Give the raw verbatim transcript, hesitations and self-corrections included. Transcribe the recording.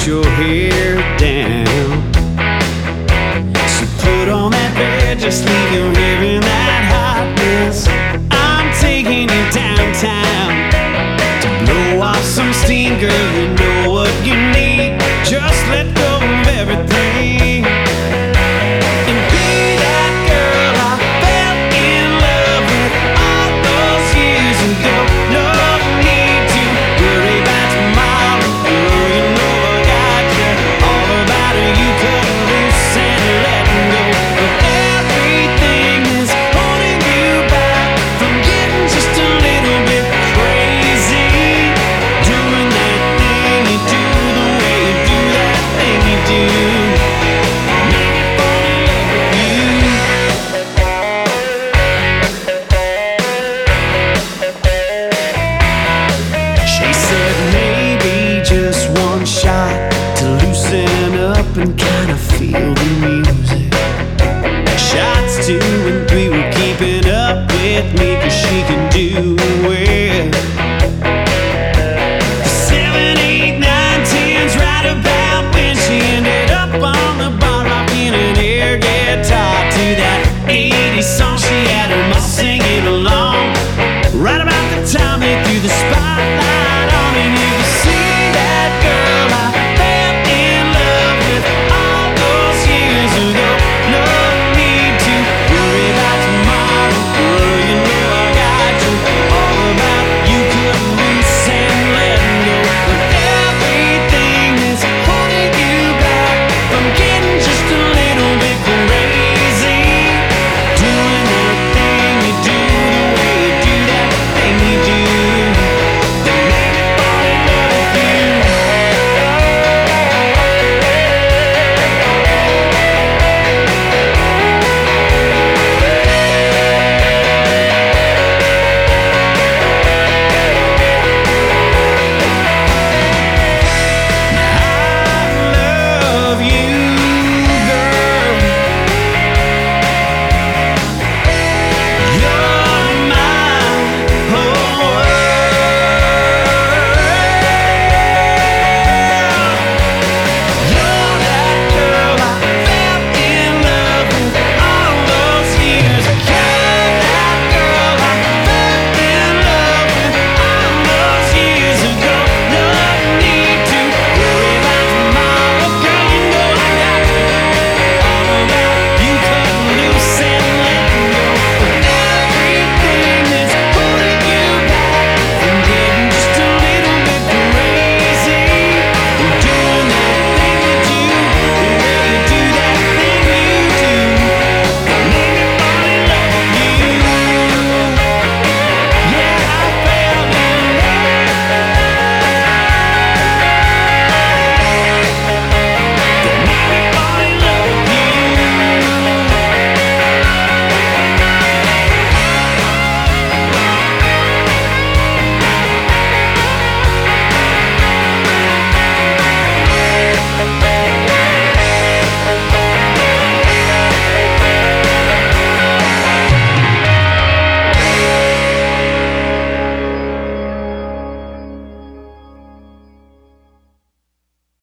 let your hair down. So put on that bed, just leave your hair in that hotness. I'm taking you downtown to blow off some steam, girl. You know what you need. Just let go of everything and be that girl I fell in love with all those years ago. No need to worry about tomorrow, girl. You know I got you. All about it, you cut loose and let go of everything that's holding you back from getting just a little bit crazy. Doing that thing you do, the way you do that thing you do. Make me fall in love with you. She said maybe just one shot to loosen up and kind of feel the music. Shots two and three were keeping up with me, 'cause she can do